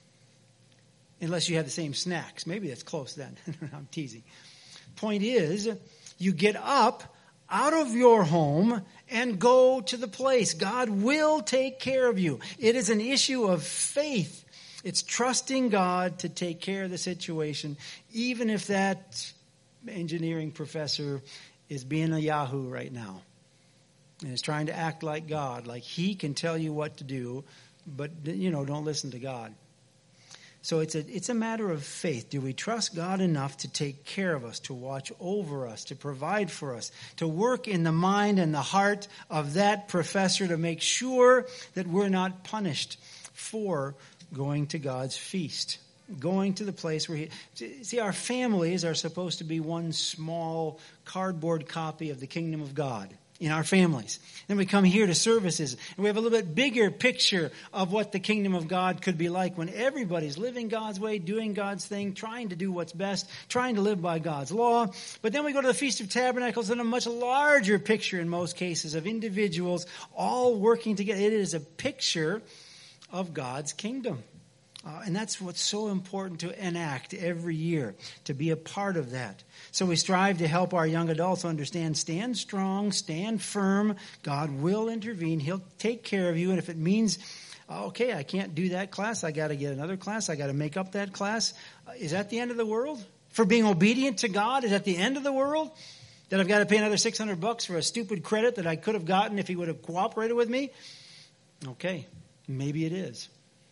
Unless you have the same snacks. Maybe that's close then. I'm teasing. Point is, you get up out of your home and go to the place. God will take care of you. It is an issue of faith. It's trusting God to take care of the situation, even if that engineering professor is being a yahoo right now and is trying to act like God, like he can tell you what to do, but don't listen to God. So it's a matter of faith. Do we trust God enough to take care of us, to watch over us, to provide for us, to work in the mind and the heart of that professor to make sure that we're not punished for going to God's feast, going to the place where see, our families are supposed to be one small cardboard copy of the kingdom of God in our families. Then we come here to services, and we have a little bit bigger picture of what the kingdom of God could be like when everybody's living God's way, doing God's thing, trying to do what's best, trying to live by God's law. But then we go to the Feast of Tabernacles and a much larger picture in most cases of individuals all working together. It is a picture of God's kingdom. And that's what's so important to enact every year, to be a part of that. So we strive to help our young adults understand, stand strong, stand firm. God will intervene. He'll take care of you. And if it means, okay, I can't do that class, I got to get another class, I got to make up that class, is that the end of the world? For being obedient to God, is that the end of the world? That I've got to pay another $600 for a stupid credit that I could have gotten if he would have cooperated with me? Okay, maybe it is.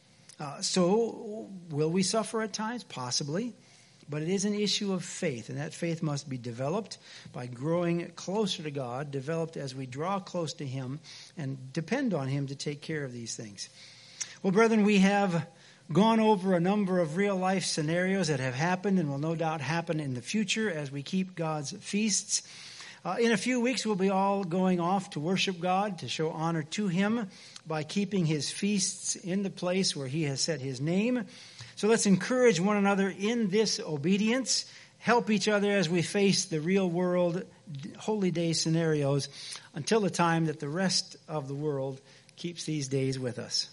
So will we suffer at times? Possibly. But it is an issue of faith, and that faith must be developed by growing closer to God, developed as we draw close to him and depend on him to take care of these things. Well, brethren, we have gone over a number of real-life scenarios that have happened and will no doubt happen in the future as we keep God's feasts. In a few weeks, we'll be all going off to worship God, to show honor to Him by keeping His feasts in the place where He has set His name. So let's encourage one another in this obedience, help each other as we face the real world holy day scenarios until the time that the rest of the world keeps these days with us.